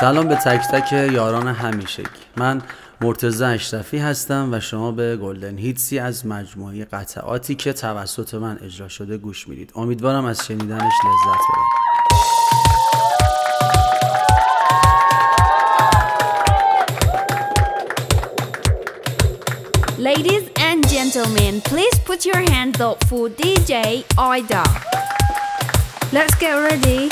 سلام به تک تک یاران همیشگی. من مرتضی اشرفی هستم و شما به گلدن هیتسی از مجموعه قطعاتی که توسط من اجرا شده گوش میدید. امیدوارم از شنیدنش لذت ببرید. Ladies and gentlemen, please put your hands up for DJ Ida. Let's get ready.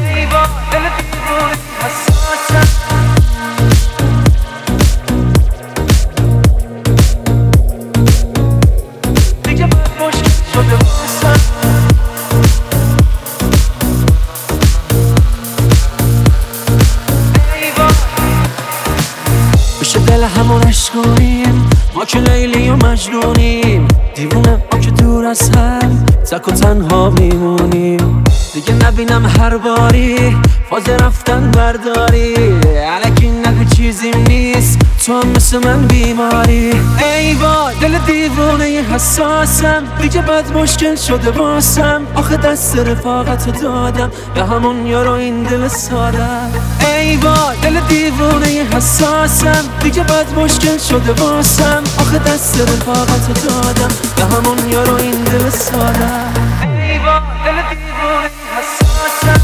بشه دل همونش کنیم، ما که لیلی و مجنونیم، دیوونه ما که دور از هم تک و تنها میمونیم. دیگه نبینم هر باری فاز رفتن برداری، الکی نگو چیزیم نیست، تو هم مثل من بیماری. ای وای دل دیوونه حساسم، دیگه بد مشکل شده واسم، آخه دست رفاقتو دادم به همون یارو این دل سادم. ای وای دل دیوونه حساسم، دیگه بد مشکل شده واسم، آخه دست رفاقتو دادم به همون یارو این دل سادم. ای وای دل دیوونه حساسم.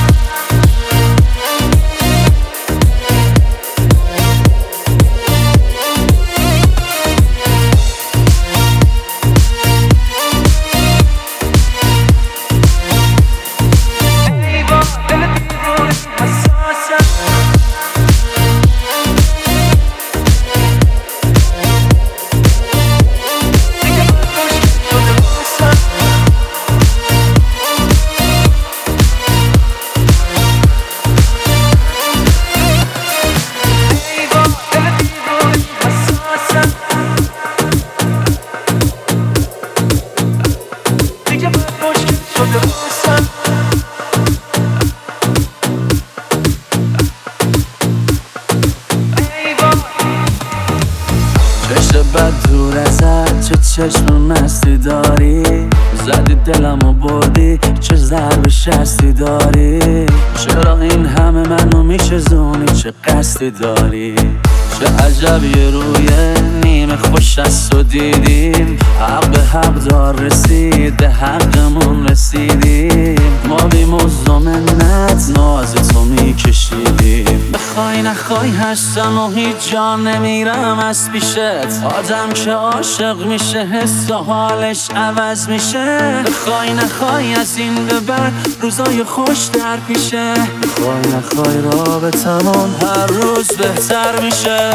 چشم بد دور ازت، چه چشم مستی داری، زدی دلمو بردی، چه ضرب شستی داری. چرا این همه منو میشزونی، چه قصدی داری؟ چه عجب یه روی نیمه خوش از تو دیدیم، حق به حق دار رسید، به حقمون رسیدیم. ما بی مزد و منت ناز تو میکشیدیم، بخوای نخوای هستم و هیچ جا نمیرم از پیشت. آدم که عاشق میشه حس و حالش عوض میشه، بخوای نخوای از این به بعد روزای خوش در پیشه. بخوای نخوای رابطمون هر روز بهتر میشه.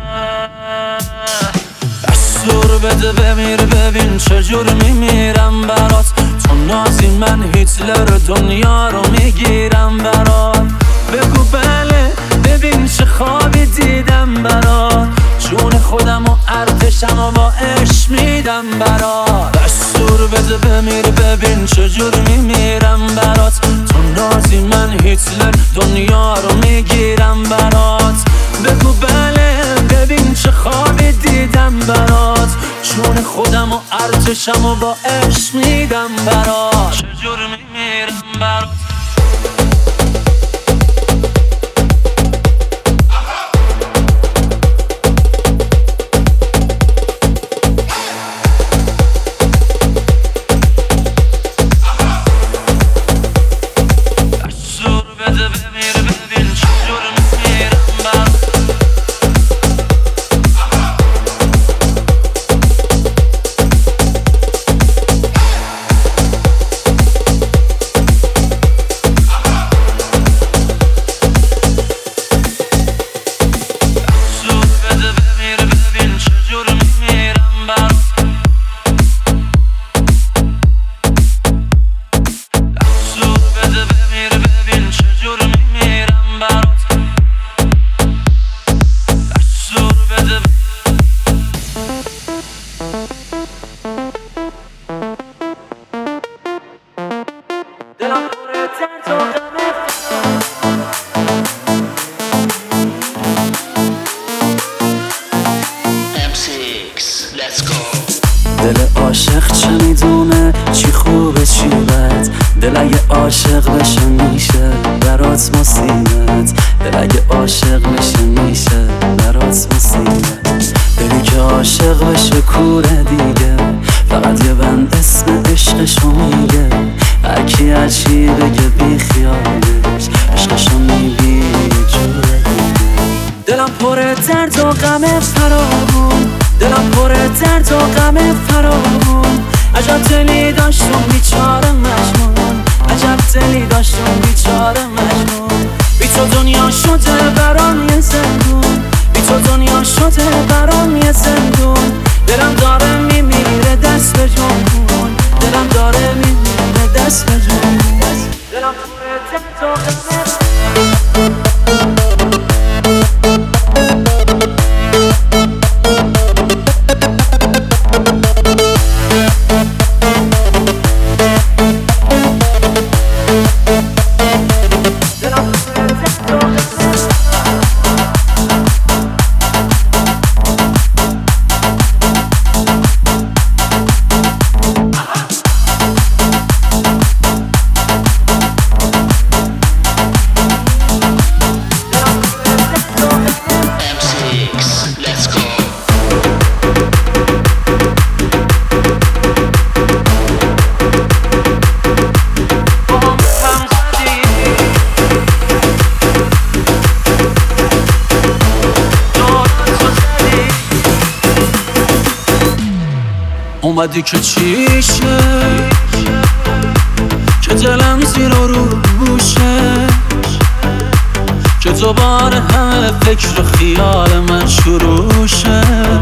دستور بده بمیر، ببین چجور میمیرم برات، تو نازی من هیتلر دنیا رو میگیرم برات. بگو بله ببین چه خوابی دیدم برات، جون خودم و ارتشم و با عشق میدم برات. دستور بده بمیر، ببین چجور میمیرم برات، تو نازی من هیتلر دنیا رو میگیرم برات. بگو بله ببین چه خوابی دیدم برات، جون خودم و ارتشم و با عشق میدم برات. چجور میمیرم برات. عشقشو میگه، هرکی هرچی بگه بی خیالش، عشقشو میبینی یه جوره دیگه. دلم پر درد و غم فراوون، دلم پر درد و غم فراوون. عجب دلی داشتم بیچاره مجنون، عجب دلی داشتم بیچاره مجنون. بی تو دنیا شده برام یه زندون، بی تو دنیا شده برام یه زندون. دلم داره میمیره دست به جون، دلم داره میمیره دست به جون. دلم پر درد و غم. اومدی که چیشه، که دلم زیر و روشه، که دوباره همه فکر و خیال من شروع شه.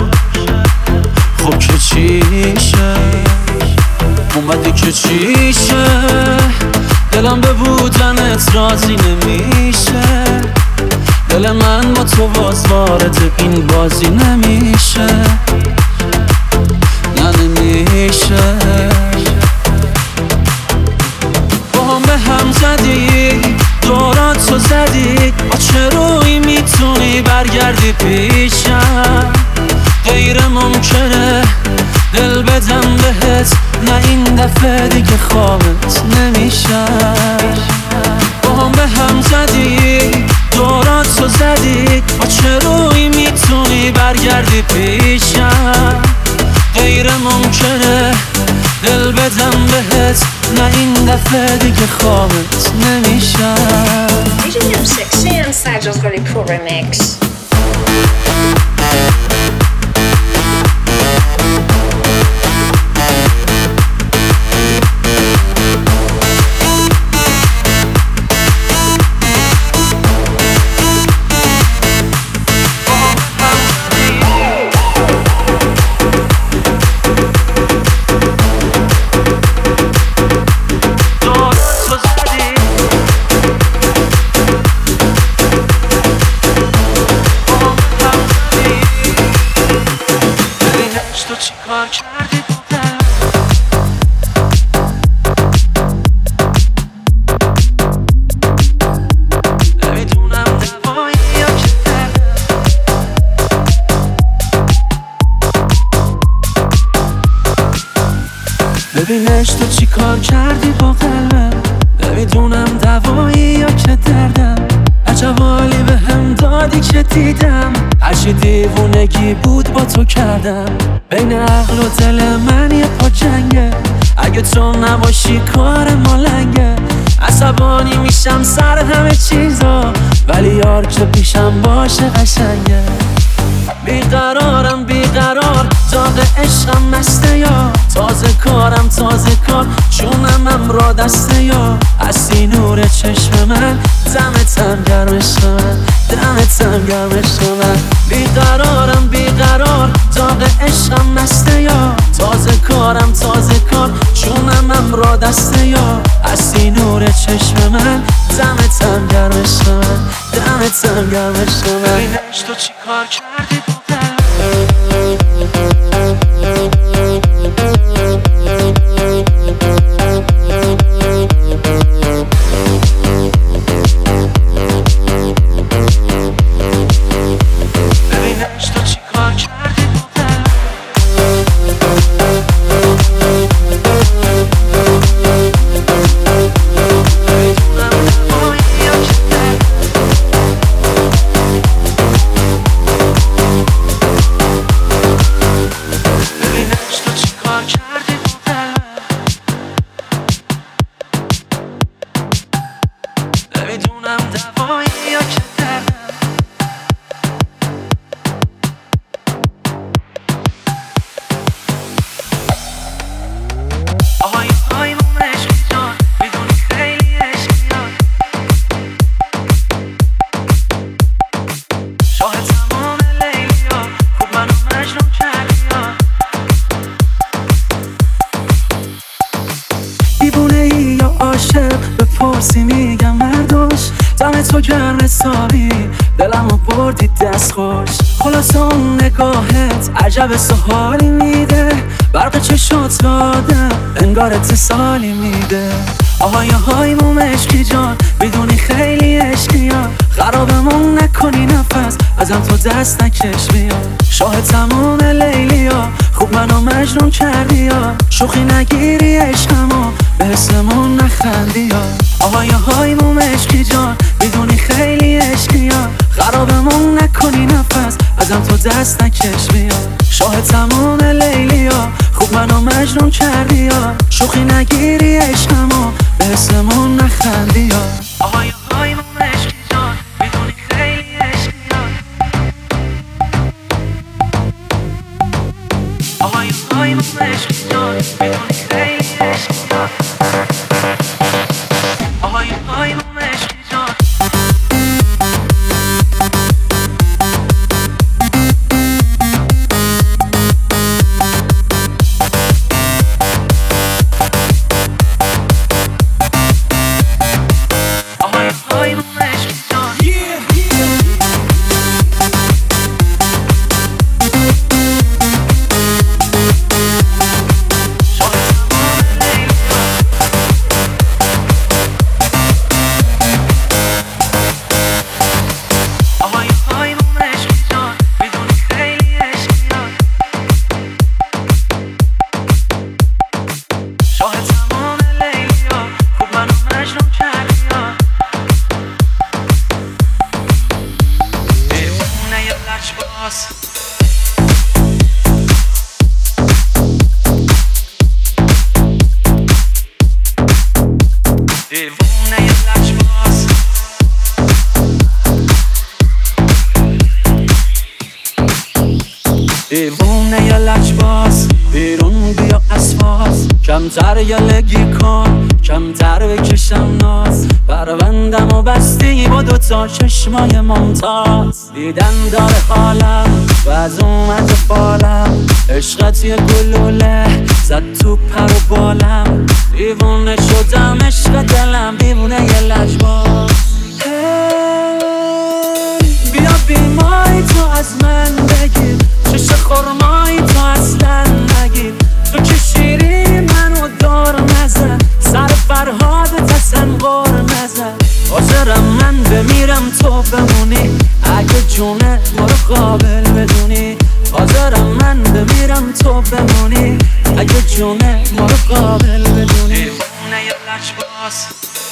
خب که چیشه، اومدی که چیشه، دلم به بودنت راضی نمیشه. دل من با تو باز وارد این بازی نمیشه، نمیشه. با هم به هم زدی، دوراتو زدی، با چه روی میتونی برگردی پیشم؟ غیر ممکنه دل بدم بهت، نه این دفعه دیگه خوابت نمیشه. با هم به هم زدی، دوراتو زدی، با چه روی میتونی برگردی پیشم؟ غیر ممکنه دل بدم بهت، نه این دفعه دیگه خوابت نمیشه. DJ M6 and Sajo's Gully Pro Remix. ببینش تو چی کار کردی با قلبم، نمیدونم دوایی یا که دردم. عجب حالی به هم دادی که دیدم، هرچی دیوونگی بود با تو کردم. بین عقل و دل من یه پا جنگه، اگه تو نباشی کار ما لنگه. عصبانی میشم سر همه چیزا، ولی یار که پیشم باشه قشنگه. بیقرارم بیقرار، داغ عشقم مسته یا تازه کارم تازه کار، جونم را دسته یا هستی نور چشم من، دمتم گرمش من، دمتم گرمش من. بیقرارم بیقرار، داغ عشقم مسته یا تازه کارم تازه کار، جونم را دسته یا هستی نور چشم من، دمتم گرمش من، دمتم گرمش من. ببینش تو چی کار کردی با دیوونه ای یا عاشق بپرسی میگم مردوش دم تو گرم حسابی دلمو بردی دست خوش خلاص اون نگاهت عجب سحالی میده برق چشات دادم انگار اتصالی میده آهای آهای موم عشقی جان میدونی خیلی عشقی ها خرابمون نکنی نفس ازم تو دست نکش بیا شاه تموم لیلی ها خوب منو مجنون کردی ها شوخی نگیری عشقمو به اسممون نخندی ها آهای آهای موم عشقی جان میدونی خیلی عشقی ها خرابمون نکنی نفس ازم تو دست نکش بیا شاه تموم لیلی ها خوب منو مجنون کردی ها شوخی نگیری عشقمو به اسممون نخندی ها آهای آهای موم عشقی جان میدونی خیلی عشقی ها آهای آهای موم عشقی جان میدونی خیلی عشقی ها آهای آهای موم عشقی جان دیوونه یا لجباز بیرون بیا اسفاز کمتر یلگی کن کمتر بکشم ناز پروندم و بستی با دوتا چشمای ممتاز دیدن داره حالم و از اومد بالم عشقت یه گلوله زد تو پر و بالم دیوونه شدم عشق دلم دیوونه یه لجباز بیا بیمای تو از من بگیر چش خورمایی تو اصلا نگیر تو که شیری منو دار نزن سر فرهاد تسن غار نزن حاضرم من بمیرم تو بمونی اگه جونه ما رو قابل بدونی حاضرم من بمیرم تو بمونی اگه جونه ما رو قابل بدونی دیوونه یه لجباز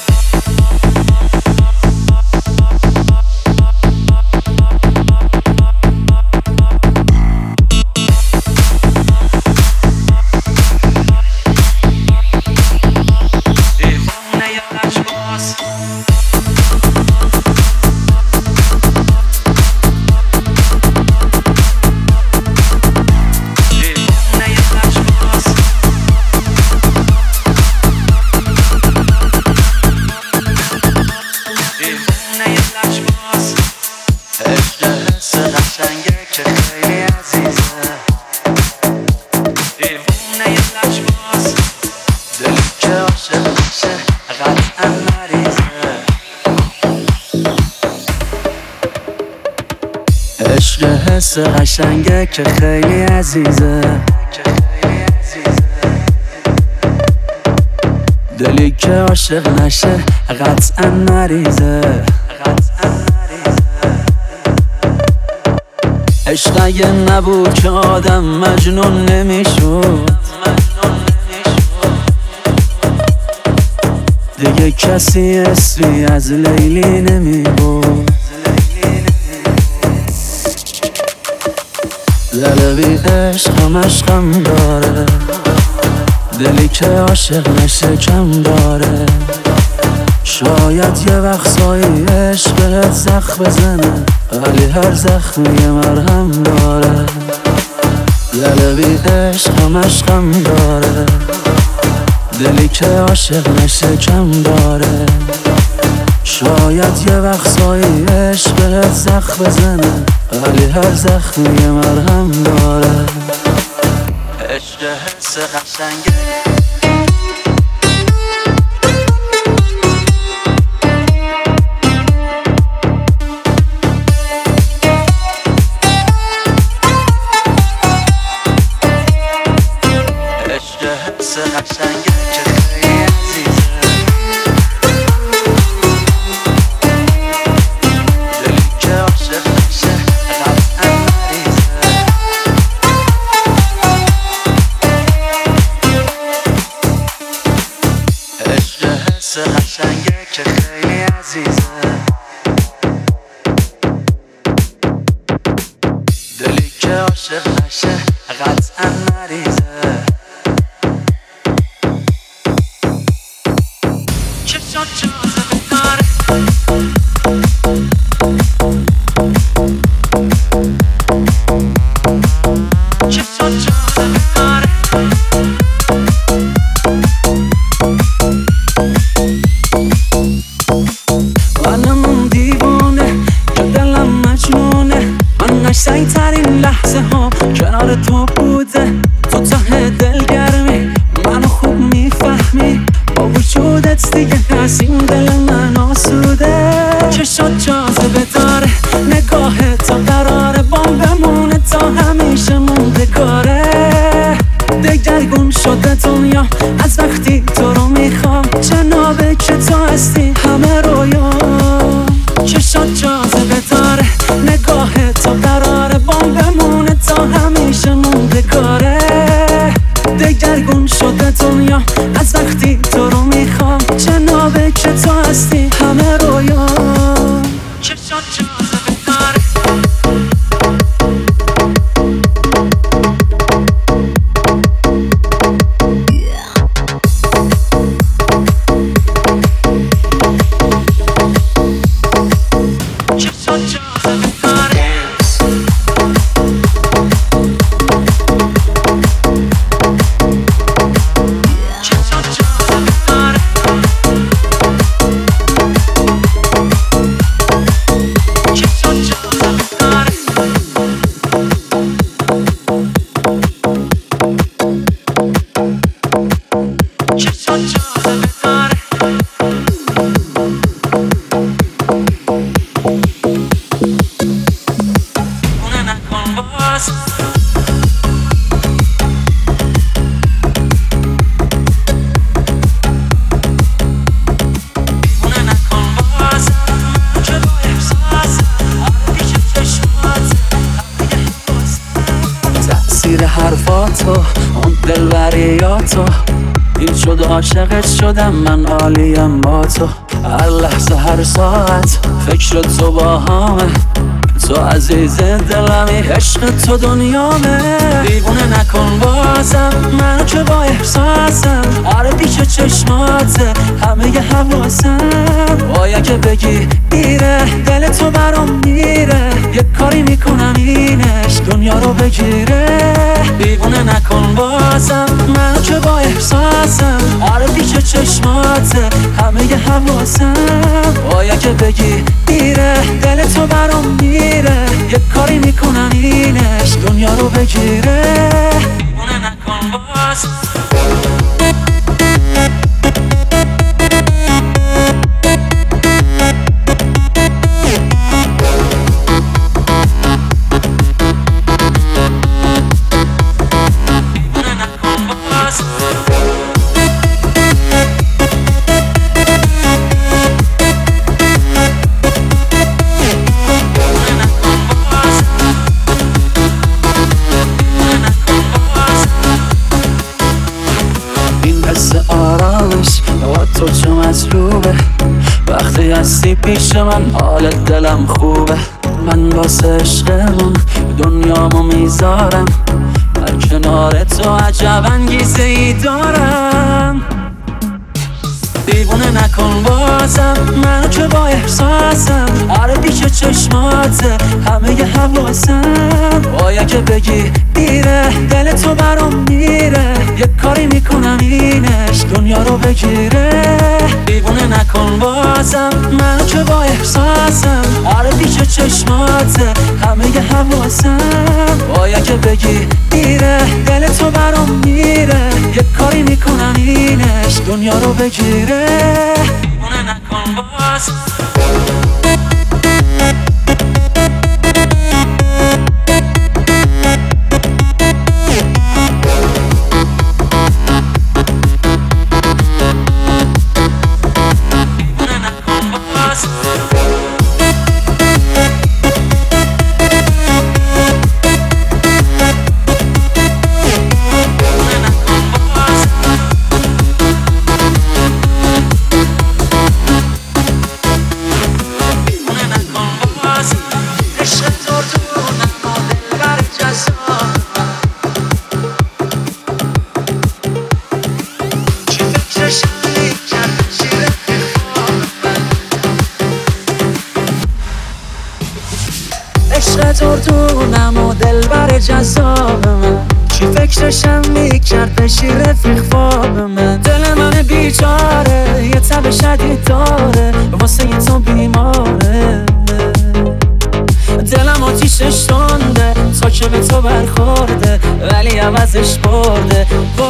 عشق حس قشنگه که خیلی عزیزه دلی که عاشق نشه قطعا مریضه عشق اگه نبود که آدم مجنون نمیشد دیگه کسی اسمی از لیلی نمیبود دل بی عشق همش غم داره دلی که عاشق نشه کم داره شاید یه وقتایی عشق بهت زخم بزنه ولی هر زخمی مرهم داره دل بی عشق همش غم داره دلی که عاشق نشه کم داره شاید یه وقتایی عشق بهت زخم بزنه ولی هر زخمی مرهم داره عشق حس قشنگه حس قشنگه که خیلی عزیزه، دلی که عاشق نشه قطعا مریضه. چشات جاذبه داره، چشات جاذبه داره، منم دیوونه که دلم مجنونه، من قشنگ ترین لحظه ها کنار تو بوده. تو ته دلگرمی منو خوب میفهمی، با وجودت دیگه هست این دل من آسوده. چشات جاذبه داره، نگاه تا قراره بام بمونه، تا همیشه مونده کاره. دگرگون شده دنیا از وقتی تو رو میخوام، جنابه که تو هستی همه رویا. چشات جاذبه داره، نگاه تا قراره بام بمونه، تا همیشه مونده کاره. دگرگون شده دنیا از وقتی تو رو میخوام، جنابه که تو هستی همه رویا. چشات جاذبه داره، چشات جاذبه داره، چشات جاذبه داره، چشات جاذبه داره. چشات جاذبه داره، اونه نکن باز، اونه نکن باز، من که با احساسم آره پیش چشمات همه حواسم. تأثیر حرفاتو اون دلبریاتو این شد عاشقت شدم من، عالیم با تو. هر لحظه هر ساعت فکر تو با همه، تو عزیز دلمی عشق تو دنیامه. دیوونه نکن بازم منو که با احساسم آره پیش چشماته همه حواسم. باید که بگی میره دل تو برام میره، یک کاری میکنم اینش دنیا رو بگیره. دیوونه نکن بازم منو که با احساسم آره پیش چشماته همه حواسم. باید که بگی میره دل تو برام میره، یک کاری میکنم اینش دنیا رو بگیره. دیوونه نکن باز، دیوونه نکن باز، این حس آرامش با تو چه مطلوبه، وقتی هستی پیش من حالت دلم خوبه. من واسه عشقمون دنیامو میذارم، در کنار تو عجب انگیزه ای دارم. دیوونه نکن بازم منو که با احساسم آره پیش چشماته همه حواسم. باید که بگی میره دل تو برام میره، یک کاری میکنم اینش دنیا رو بگیره. دیوونه نکن بازم منو که با احساسم آره پیش چشماته همه حواسم. باید که بگی میره دل تو برام میره، یک کاری میکنم اینش دنیا رو بگیره. دیوونه نکن باز، دورتونم و دلبر جذاب من، چی فکرشم میکرد بشی رفیق خواب من. دل من بیچاره یه تب شدید داره، واسه یه تو بیماره. دلم آتیشش تنده تا که به تو برخورده، ولی عوضش برده.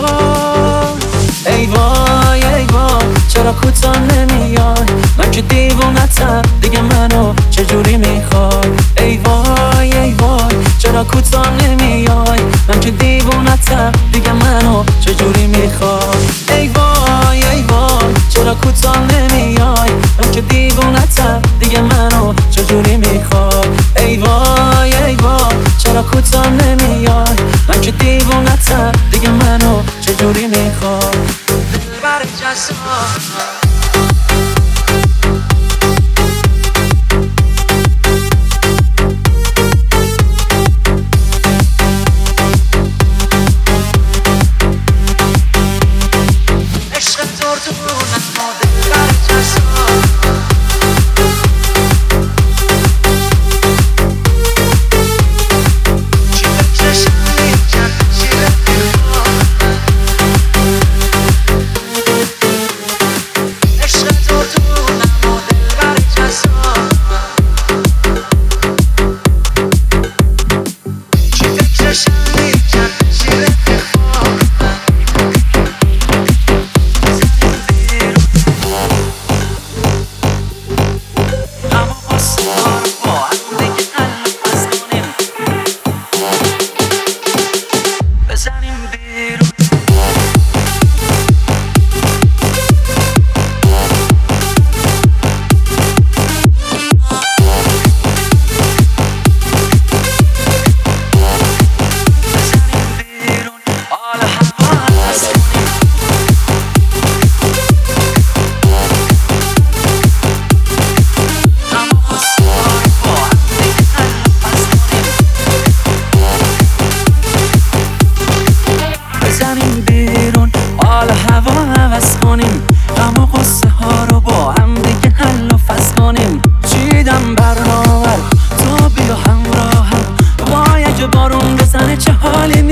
ای وای ای وای چرا کوتاه نمیای، من که دیوونتم دیگه منو چجوری میخوای. ای وای ای وای چرا کوتاه نمیای، من که دیوونتم دیگه منو چجوری میخوای. ای وای ای وای چرا کوتاه نمیای، من که دیوونتم دیگه منو چجوری میخوای. ای وای ای وای چرا کوتاه نمیای، من که دیوونتم دیگه منو چجوری میخوای. دلبر جذاب بارون بزنه چه حالی